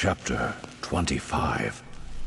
Chapter 25.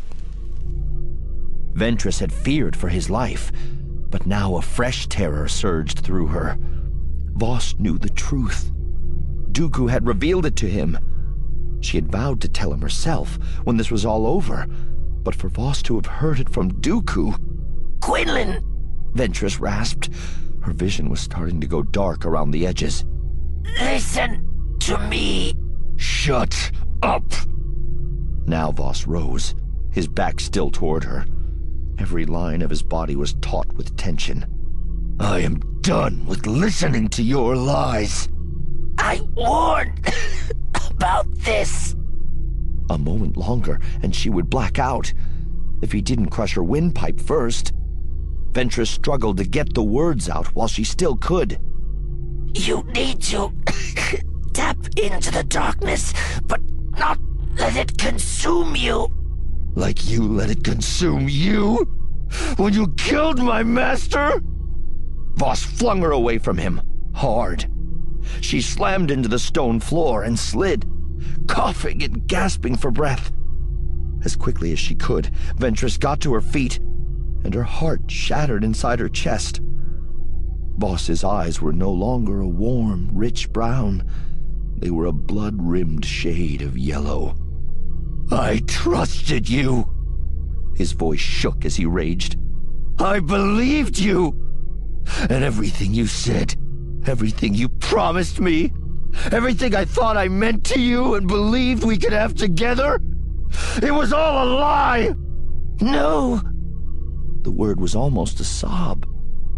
Ventress had feared for his life, but now a fresh terror surged through her. Voss knew the truth. Dooku had revealed it to him. She had vowed to tell him herself when this was all over, but for Voss to have heard it from Dooku... "Quinlan!" Ventress rasped. Her vision was starting to go dark around the edges. "Listen to me!" "Shut up!" Now Voss rose, his back still toward her. Every line of his body was taut with tension. "I am done with listening to your lies." "I warned about this." A moment longer, and she would black out. If he didn't crush her windpipe first. Ventress struggled to get the words out while she still could. "You need to tap into the darkness, but not let it consume you." "Like you let it consume you? When you killed my master?" Voss flung her away from him, hard. She slammed into the stone floor and slid, coughing and gasping for breath. As quickly as she could, Ventress got to her feet, and her heart shattered inside her chest. Voss's eyes were no longer a warm, rich brown. They were a blood-rimmed shade of yellow. "I trusted you!" His voice shook as he raged. "I believed you! And everything you said, everything you promised me, everything I thought I meant to you and believed we could have together, it was all a lie!" "No!" The word was almost a sob.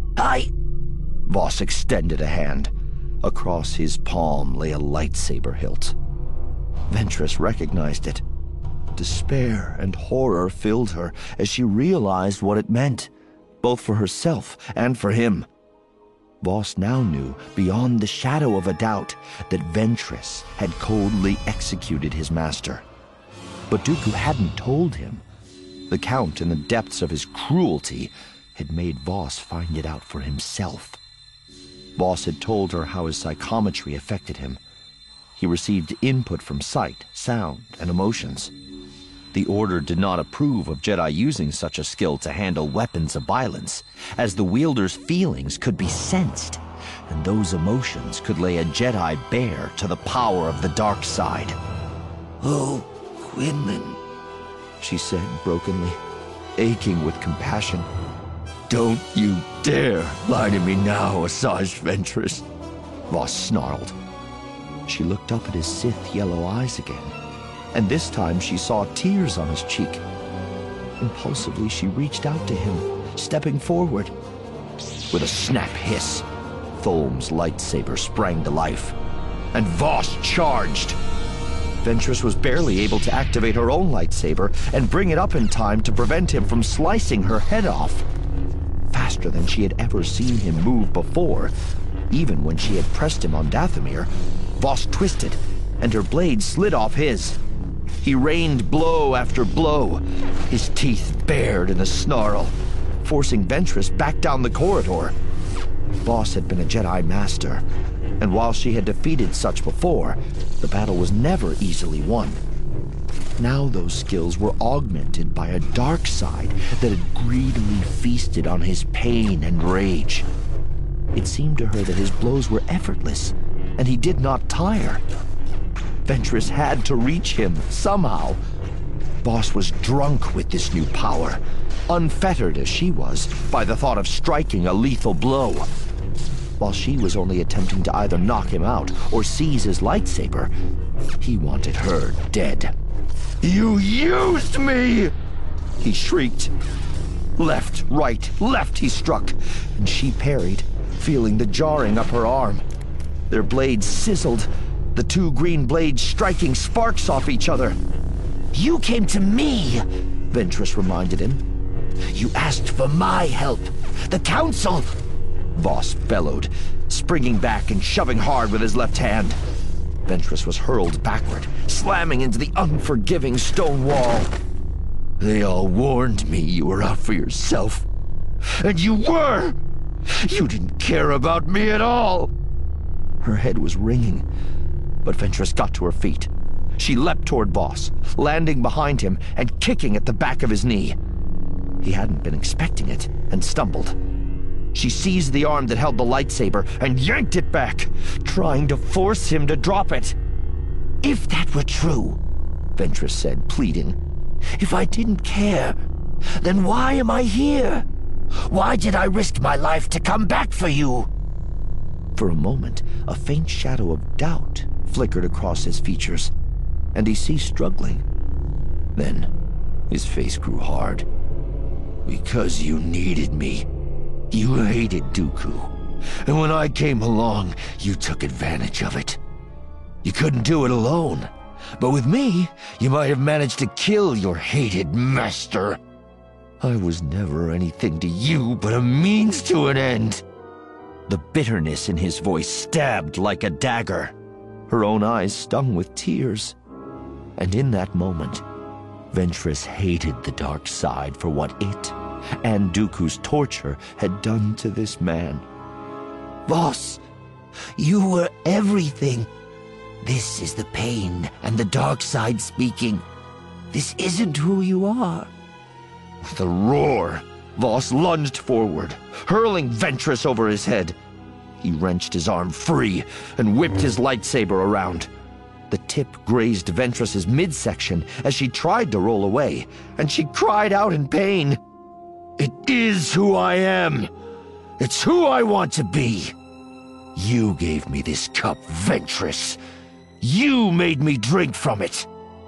Voss extended a hand. Across his palm lay a lightsaber hilt. Ventress recognized it. Despair and horror filled her as she realized what it meant, both for herself and for him. Voss now knew, beyond the shadow of a doubt, that Ventress had coldly executed his master. But Dooku hadn't told him. The Count, in the depths of his cruelty, had made Voss find it out for himself. Voss had told her how his psychometry affected him. He received input from sight, sound, and emotions. The Order did not approve of Jedi using such a skill to handle weapons of violence, as the wielder's feelings could be sensed, and those emotions could lay a Jedi bare to the power of the dark side. "Oh, Quinlan," she said brokenly, aching with compassion. "Don't you dare lie to me now, Asajj Ventress," Voss snarled. She looked up at his Sith yellow eyes again, and this time she saw tears on his cheek. Impulsively, she reached out to him, stepping forward. With a snap hiss, Tholm's lightsaber sprang to life, and Voss charged. Ventress was barely able to activate her own lightsaber and bring it up in time to prevent him from slicing her head off. Faster than she had ever seen him move before, even when she had pressed him on Dathomir, Voss twisted, and her blade slid off his. He rained blow after blow, his teeth bared in a snarl, forcing Ventress back down the corridor. Voss had been a Jedi Master, and while she had defeated such before, the battle was never easily won. Now those skills were augmented by a dark side that had greedily feasted on his pain and rage. It seemed to her that his blows were effortless, and he did not tire. Ventress had to reach him, somehow. Voss was drunk with this new power, unfettered as she was by the thought of striking a lethal blow. While she was only attempting to either knock him out or seize his lightsaber, he wanted her dead. "You used me!" he shrieked. Left, right, left he struck, and she parried, feeling the jarring up her arm. Their blades sizzled, the two green blades striking sparks off each other. "You came to me," Ventress reminded him. "You asked for my help. The Council..." Voss bellowed, springing back and shoving hard with his left hand. Ventress was hurled backward, slamming into the unforgiving stone wall. "They all warned me you were out for yourself. And you were! You didn't care about me at all!" Her head was ringing, but Ventress got to her feet. She leapt toward Voss, landing behind him and kicking at the back of his knee. He hadn't been expecting it and stumbled. She seized the arm that held the lightsaber and yanked it back, trying to force him to drop it. If that were true, Ventress said, pleading, if I didn't care, then why am I here? Why did I risk my life to come back for you? For a moment, a faint shadow of doubt flickered across his features, and he ceased struggling. Then, his face grew hard. Because you needed me. You hated Dooku. And when I came along, you took advantage of it. You couldn't do it alone. But with me, you might have managed to kill your hated master. I was never anything to you but a means to an end. The bitterness in his voice stabbed like a dagger. Her own eyes stung with tears. And in that moment, Ventress hated the dark side for what it and Dooku's torture had done to this man. Voss, you were everything. This is the pain and the dark side speaking. This isn't who you are. With a roar, Voss lunged forward, hurling Ventress over his head. He wrenched his arm free and whipped his lightsaber around. The tip grazed Ventress's midsection as she tried to roll away, and she cried out in pain. It is who I am. It's who I want to be. You gave me this cup, Ventress. You made me drink from it.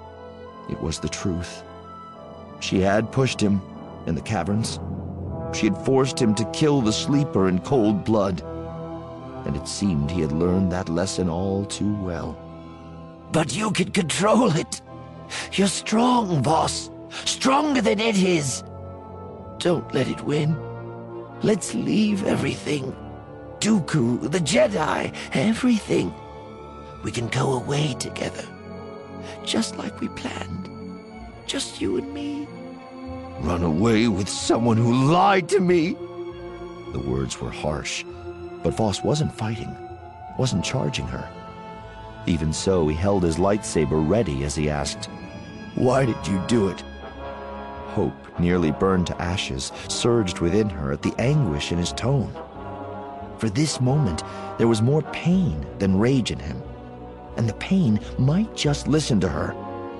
It was the truth. She had pushed him in the caverns. She had forced him to kill the sleeper in cold blood. And it seemed he had learned that lesson all too well. But you can control it. You're strong, Voss. Stronger than it is. Don't let it win. Let's leave everything. Dooku, the Jedi, everything. We can go away together. Just like we planned. Just you and me. Run away with someone who lied to me. The words were harsh, but Voss wasn't fighting, wasn't charging her. Even so, he held his lightsaber ready as he asked, "Why did you do it?" Hope, nearly burned to ashes, surged within her at the anguish in his tone. For this moment, there was more pain than rage in him, and the pain might just listen to her.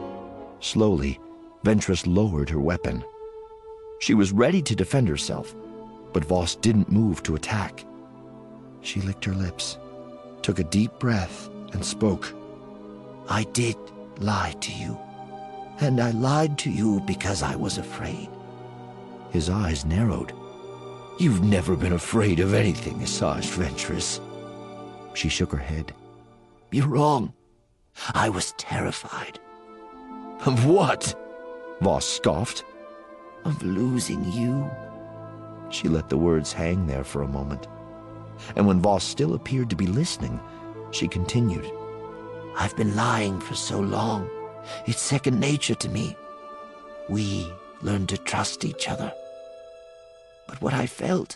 Slowly, Ventress lowered her weapon. She was ready to defend herself, but Voss didn't move to attack. She licked her lips, took a deep breath, and spoke. I did lie to you, and I lied to you because I was afraid. His eyes narrowed. You've never been afraid of anything, Asajj Ventress. She shook her head. You're wrong. I was terrified. Of what? Voss scoffed. Of losing you. She let the words hang there for a moment. And when Voss still appeared to be listening, she continued. I've been lying for so long. It's second nature to me. We learned to trust each other. But what I felt,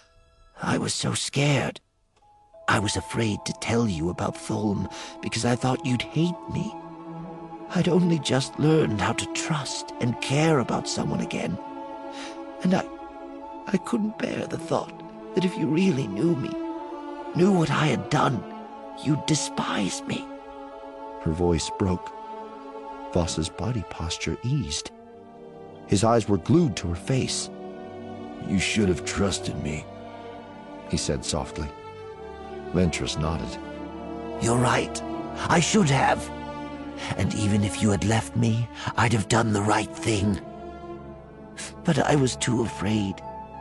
I was so scared. I was afraid to tell you about Thulm because I thought you'd hate me. I'd only just learned how to trust and care about someone again. And I couldn't bear the thought that if you really knew me, knew what I had done, you'd despise me. Her voice broke. Voss's body posture eased. His eyes were glued to her face. You should have trusted me, he said softly. Ventress nodded. You're right. I should have. And even if you had left me, I'd have done the right thing. But I was too afraid.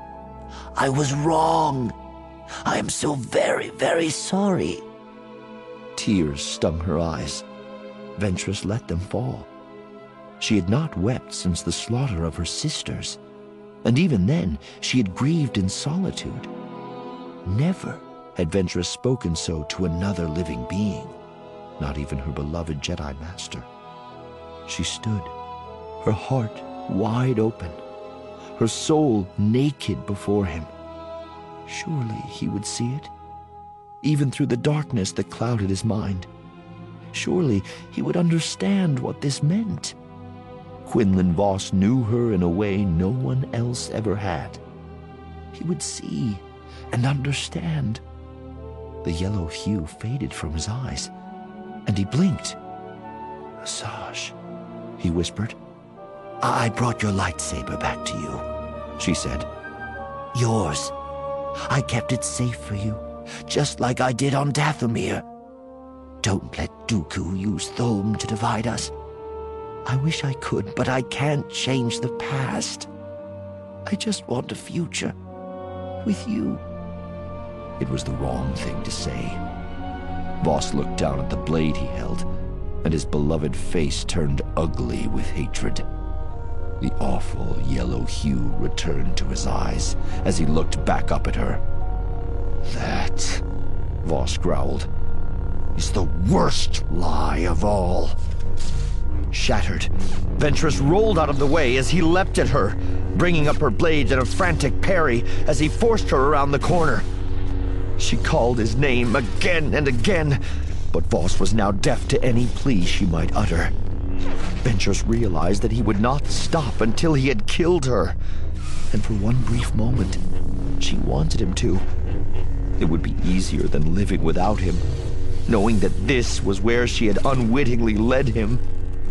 I was wrong. I am so very, very sorry. Tears stung her eyes. Ventress let them fall. She had not wept since the slaughter of her sisters, and even then she had grieved in solitude. Never had Ventress spoken so to another living being, not even her beloved Jedi Master. She stood, her heart wide open, her soul naked before him. Surely he would see it, even through the darkness that clouded his mind. Surely he would understand what this meant. Quinlan Vos knew her in a way no one else ever had. He would see and understand. The yellow hue faded from his eyes, and he blinked. "Asajj," he whispered. I brought your lightsaber back to you," she said. "Yours. I kept it safe for you, just like I did on Dathomir. Don't let Dooku use Thulm to divide us. I wish I could, but I can't change the past. I just want a future with you." It was the wrong thing to say. Vos looked down at the blade he held, and his beloved face turned ugly with hatred. The awful yellow hue returned to his eyes as he looked back up at her. "That," Vos growled, "is the worst lie of all." Shattered, Ventress rolled out of the way as he leapt at her, bringing up her blade in a frantic parry as he forced her around the corner. She called his name again and again, but Vos was now deaf to any plea she might utter. Ventress realized that he would not stop until he had killed her, and for one brief moment, she wanted him to. It would be easier than living without him, knowing that this was where she had unwittingly led him.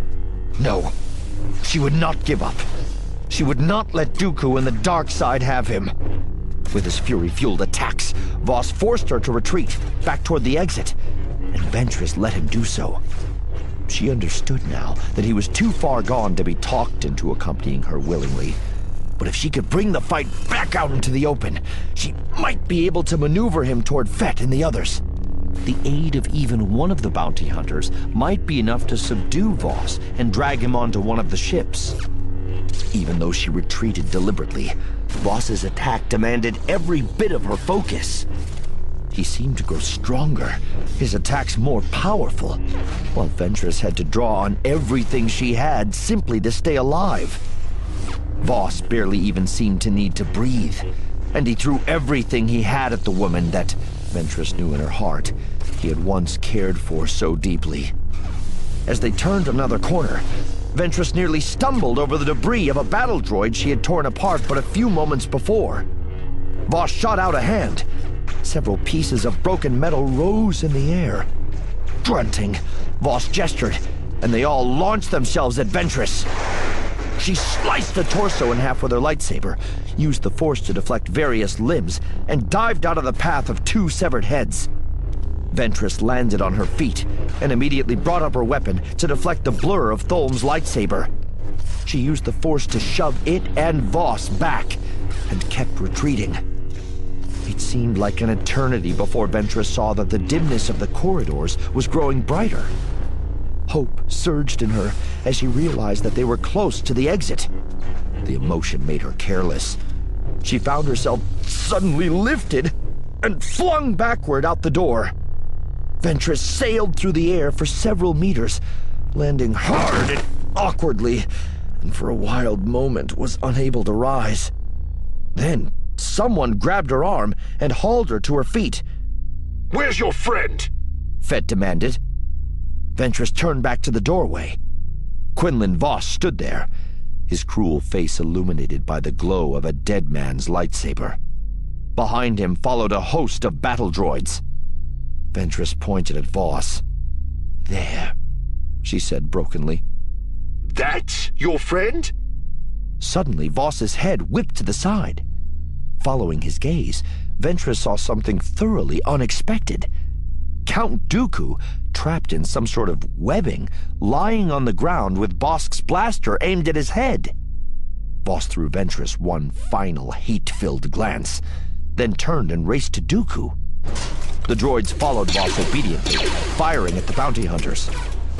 No, she would not give up. She would not let Dooku and the dark side have him. With his fury-fueled attacks, Vos forced her to retreat, back toward the exit, and Ventress let him do so. She understood now that he was too far gone to be talked into accompanying her willingly. But if she could bring the fight back out into the open, she might be able to maneuver him toward Fett and the others. The aid of even one of the bounty hunters might be enough to subdue Vos and drag him onto one of the ships. Even though she retreated deliberately, Vos's attack demanded every bit of her focus. He seemed to grow stronger, his attacks more powerful, while Ventress had to draw on everything she had simply to stay alive. Vos barely even seemed to need to breathe, and he threw everything he had at the woman that, Ventress knew in her heart, he had once cared for so deeply. As they turned another corner, Ventress nearly stumbled over the debris of a battle droid she had torn apart but a few moments before. Vos shot out a hand. Several pieces of broken metal rose in the air. Grunting, Vos gestured, and they all launched themselves at Ventress. She sliced the torso in half with her lightsaber, used the Force to deflect various limbs, and dived out of the path of two severed heads. Ventress landed on her feet and immediately brought up her weapon to deflect the blur of Thulm's lightsaber. She used the Force to shove it and Vos back, and kept retreating. It seemed like an eternity before Ventress saw that the dimness of the corridors was growing brighter. Hope surged in her as she realized that they were close to the exit. The emotion made her careless. She found herself suddenly lifted and flung backward out the door. Ventress sailed through the air for several meters, landing hard and awkwardly, and for a wild moment was unable to rise. Then someone grabbed her arm and hauled her to her feet. Where's your friend? Fett demanded. Ventress turned back to the doorway. Quinlan Vos stood there, his cruel face illuminated by the glow of a dead man's lightsaber. Behind him followed a host of battle droids. Ventress pointed at Vos. "There," she said brokenly. That's your friend? Suddenly, Vos's head whipped to the side. Following his gaze, Ventress saw something thoroughly unexpected. Count Dooku, trapped in some sort of webbing, lying on the ground with Bossk's blaster aimed at his head. Vos threw Ventress one final hate-filled glance, then turned and raced to Dooku. The droids followed Vos obediently, firing at the bounty hunters.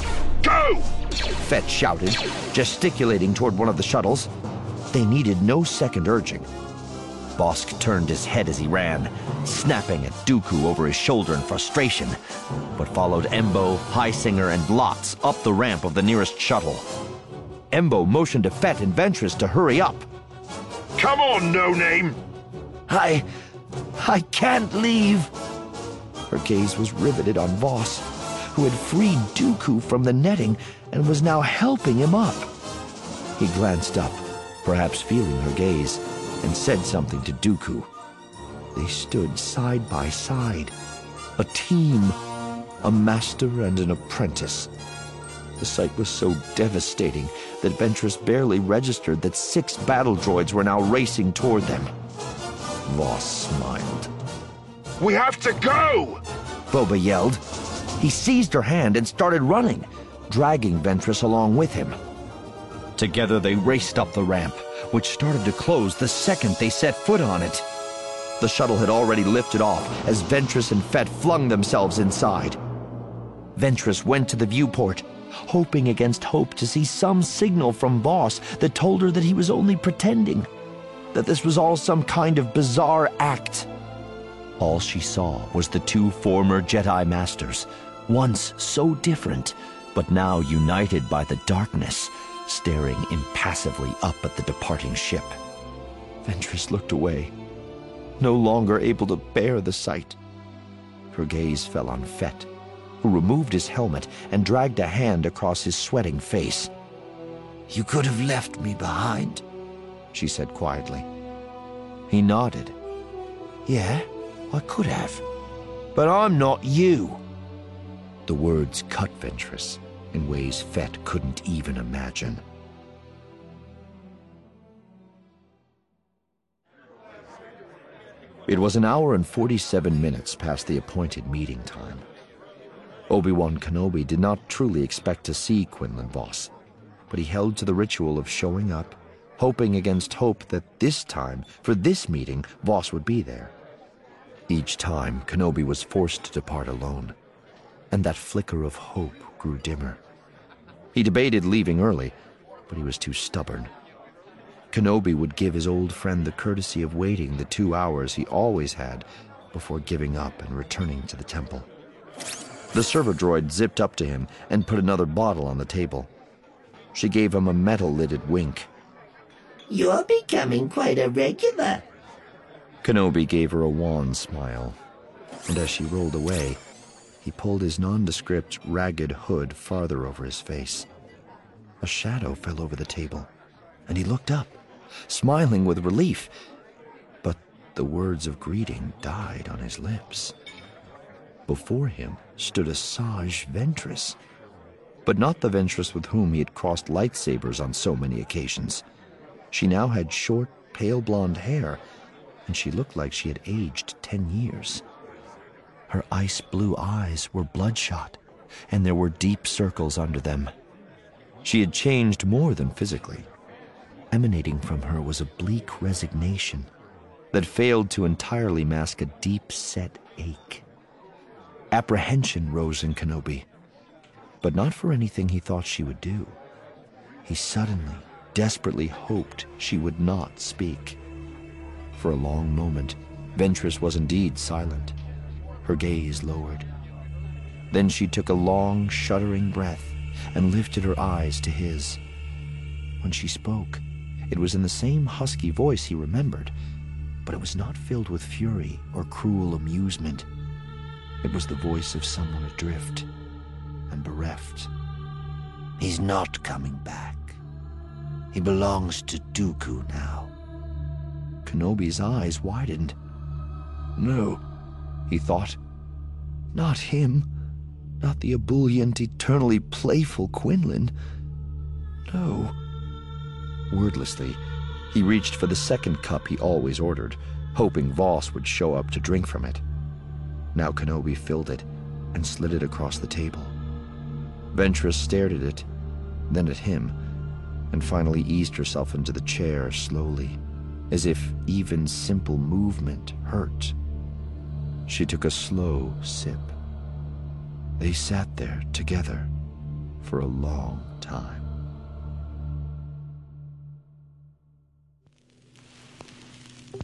Go! Fett shouted, gesticulating toward one of the shuttles. They needed no second urging. Bossk turned his head as he ran, snapping at Dooku over his shoulder in frustration, but followed Embo, Highsinger, and Lotz up the ramp of the nearest shuttle. Embo motioned to Fett and Ventress to hurry up. Come on, no-name! I can't leave. Her gaze was riveted on Vos, who had freed Dooku from the netting and was now helping him up. He glanced up, perhaps feeling her gaze, and said something to Dooku. They stood side by side, a team, a master and an apprentice. The sight was so devastating that Ventress barely registered that 6 battle droids were now racing toward them. Voss smiled. We have to go! Boba yelled. He seized her hand and started running, dragging Ventress along with him. Together they raced up the ramp, which started to close the second they set foot on it. The shuttle had already lifted off as Ventress and Fett flung themselves inside. Ventress went to the viewport, hoping against hope to see some signal from Voss that told her that he was only pretending, that this was all some kind of bizarre act. All she saw was the 2 former Jedi Masters, once so different, but now united by the darkness, staring impassively up at the departing ship. Ventress looked away, no longer able to bear the sight. Her gaze fell on Fett, who removed his helmet and dragged a hand across his sweating face. You could have left me behind, she said quietly. He nodded. Yeah, I could have. But I'm not you. The words cut Ventress in ways Fett couldn't even imagine. It was 1 hour and 47 minutes past the appointed meeting time. Obi-Wan Kenobi did not truly expect to see Quinlan Voss, but he held to the ritual of showing up, hoping against hope that this time, for this meeting, Voss would be there. Each time, Kenobi was forced to depart alone, and that flicker of hope grew dimmer. He debated leaving early, but he was too stubborn. Kenobi would give his old friend the courtesy of waiting the 2 hours he always had before giving up and returning to the temple. The server droid zipped up to him and put another bottle on the table. She gave him a metal-lidded wink. You're becoming quite a regular. Kenobi gave her a wan smile, and as she rolled away, he pulled his nondescript, ragged hood farther over his face. A shadow fell over the table, and he looked up, smiling with relief, but the words of greeting died on his lips. Before him stood Asajj Ventress, but not the Ventress with whom he had crossed lightsabers on so many occasions. She now had short, pale blonde hair, and she looked like she had aged 10 years. Her ice-blue eyes were bloodshot, and there were deep circles under them. She had changed more than physically. Emanating from her was a bleak resignation that failed to entirely mask a deep-set ache. Apprehension rose in Kenobi, but not for anything he thought she would do. He suddenly, desperately hoped she would not speak. For a long moment, Ventress was indeed silent, her gaze lowered. Then she took a long, shuddering breath and lifted her eyes to his. When she spoke, it was in the same husky voice he remembered, but it was not filled with fury or cruel amusement. It was the voice of someone adrift and bereft. He's not coming back. He belongs to Dooku now. Kenobi's eyes widened. No, he thought. Not him. Not the ebullient, eternally playful Quinlan. No. Wordlessly, he reached for the second cup he always ordered, hoping Voss would show up to drink from it. Now Kenobi filled it and slid it across the table. Ventress stared at it, then at him, and finally eased herself into the chair slowly, as if even simple movement hurt. She took a slow sip. They sat there together for a long time.